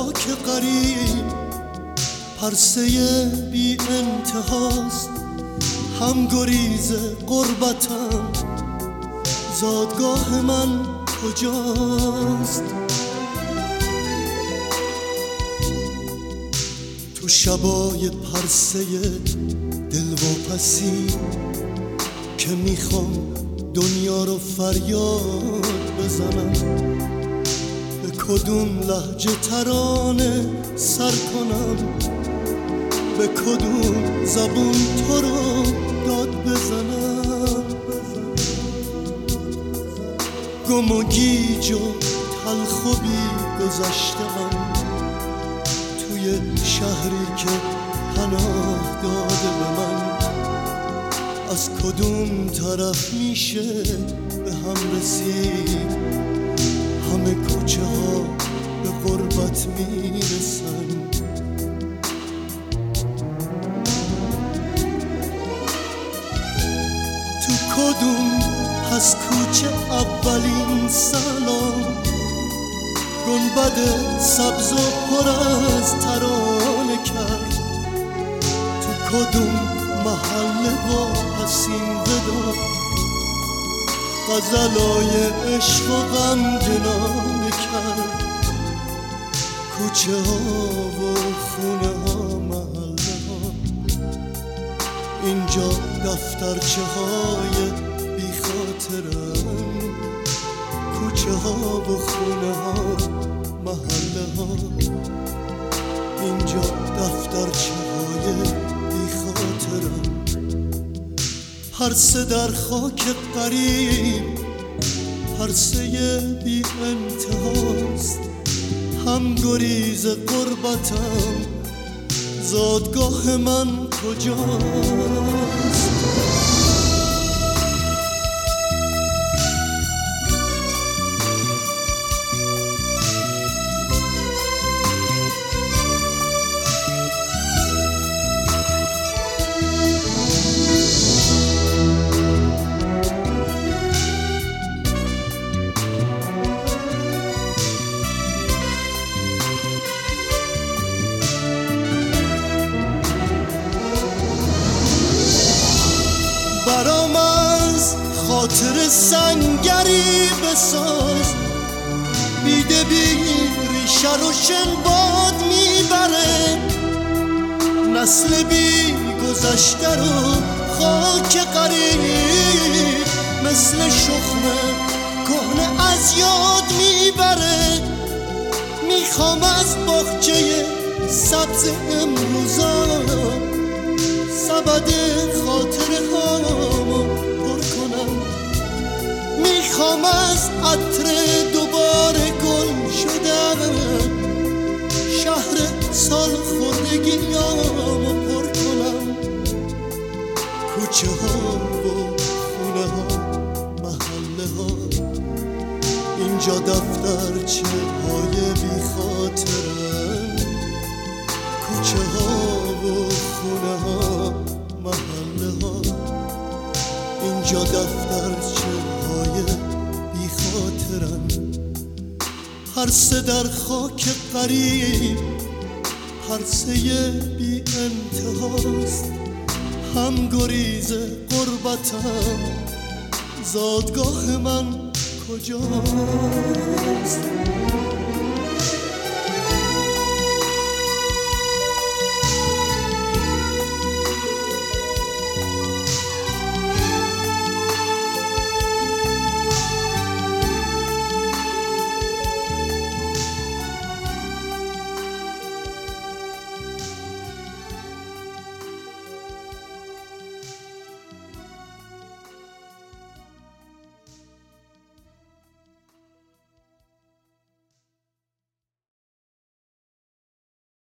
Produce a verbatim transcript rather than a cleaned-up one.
خاک غریب پرسه بی انتهاست، هم گریز غربتم زادگاه من کجاست؟ تو شبای پرسه دلواپسی که میخوام دنیا رو فریاد بزنم، به کدوم لهجه ترانه سر کنم، به کدوم زبون تو رو داد بزنم؟ گم و گیج و تلخ و بی گذشته‌ام توی شهری که پناه داده به من، از کدوم طرف میشه به هم رسید؟ همه کوچه ها به غربت میرسن. تو کدوم پس کوچه اولین سلام گنبد سبز و پر از ترانه کرد؟ تو کدوم محله با حسین ودا غزلای عشق و غم جنانه کرد؟ کوچه ها و خونه ها محله ها اینجا دفترچه های بی خاطرن. کوچه ها و خونه ها محله ها اینجا دفترچه های بی خاطرن. پرسه در خاک غریب پرسه بی انتهاست، هم گریز غربتم زادگاه من کجاست؟ برام از خاطر سنگری بساز، بیده بی ریشه رو شنباد میبره، نسل بی گذشته رو خاک غریب مثل شخم کهنه از یاد میبره. میخوام از باغچه سبز امروزا سبد خاطره هامو پر کنم، میخوام از عطر دوباره گل شدم شهر سال خوردگیامو پر کنم. کوچه ها و خونه ها محله ها اینجا دفترچه های بی خاطرن. کوچه ها و خونه ها محله ها اینجا دفترچه های بی خاطرن. پرسه در خاک غریب پرسه بی انتهاست، هم گریز غربتم زادگاه من کجاست؟